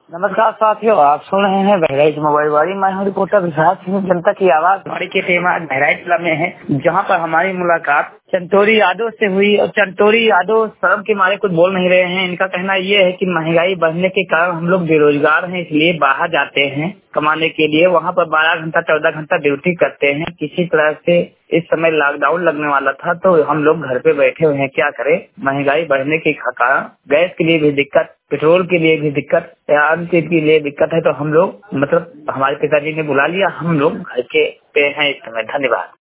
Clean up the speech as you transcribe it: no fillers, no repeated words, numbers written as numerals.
नमस्कार साथियों, आप सुन रहे हैं बहराइच मोबाइल वाली। मैं हूं रिपोर्टर विकास सिंह, जनता की आवाज। हमारी के टीम बहराइच जिला में है, जहां पर हमारी मुलाकात चंटोरी यादव से हुई। और चंटोरी यादव शर्म के मारे कुछ बोल नहीं रहे हैं। इनका कहना ये है कि महंगाई बढ़ने के कारण हम लोग बेरोजगार हैं, इसलिए बाहर जाते हैं कमाने के लिए। वहाँ पर 12 घंटा 14 घंटा ड्यूटी करते हैं। किसी तरह से इस समय लॉकडाउन लगने वाला था तो हम लोग घर पे बैठे हुए हैं। क्या करें, महंगाई बढ़ने के कारण गैस के लिए भी दिक्कत, पेट्रोल के लिए भी दिक्कत, अन्य चीज के लिए दिक्कत है। तो हम लोग हमारे पिताजी ने बुला लिया, हम लोग घर के पे हैं इस समय। धन्यवाद।